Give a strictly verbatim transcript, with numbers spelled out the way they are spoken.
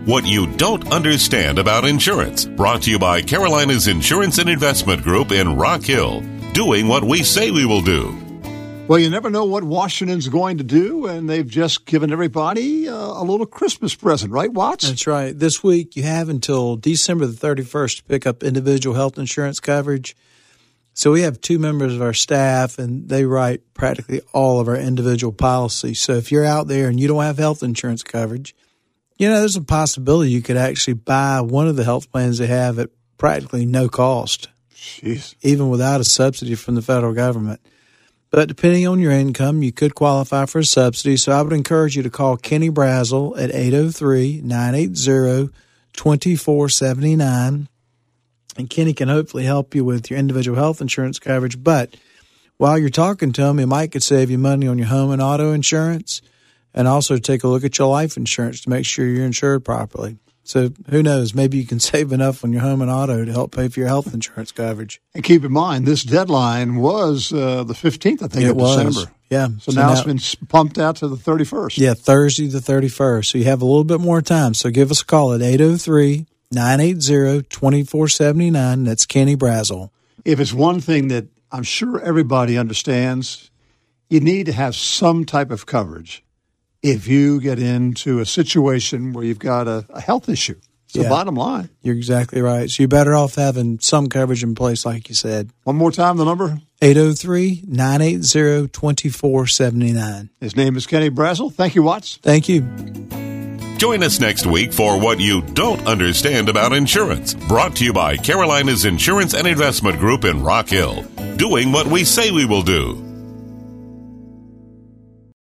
What You Don't Understand About Insurance. Brought to you by Carolina's Insurance and Investment Group in Rock Hill. Doing what we say we will do. Well, you never know what Washington's going to do, and they've just given everybody uh, a little Christmas present, right, Watts? That's right. This week you have until December the thirty-first to pick up individual health insurance coverage. So we have two members of our staff, and they write practically all of our individual policies. So if you're out there and you don't have health insurance coverage, you know, there's a possibility you could actually buy one of the health plans they have at practically no cost. Jeez. Even without a subsidy from the federal government. But depending on your income, you could qualify for a subsidy. So I would encourage you to call Kenny Brazel at eight oh three, nine eight zero, two four seven nine. And Kenny can hopefully help you with your individual health insurance coverage. But while you're talking to him, he might could save you money on your home and auto insurance, and also take a look at your life insurance to make sure you're insured properly. So who knows, maybe you can save enough on your home and auto to help pay for your health insurance coverage. And keep in mind, this deadline was uh, the fifteenth, I think, it of was. December. Yeah. So, so now, now it's been pumped out to the thirty-first. Yeah, Thursday the thirty-first. So you have a little bit more time. So give us a call at eight oh three, nine eight zero, two four seven nine. That's Kenny Brazel. If it's one thing that I'm sure everybody understands, you need to have some type of coverage if you get into a situation where you've got a, a health issue. It's the Yeah. bottom line. You're exactly right. So you're better off having some coverage in place, like you said. One more time, the number? eight oh three, nine eight zero, two four seven nine. His name is Kenny Brazel. Thank you, Watts. Thank you. Join us next week for What You Don't Understand About Insurance. Brought to you by Carolina's Insurance and Investment Group in Rock Hill. Doing what we say we will do.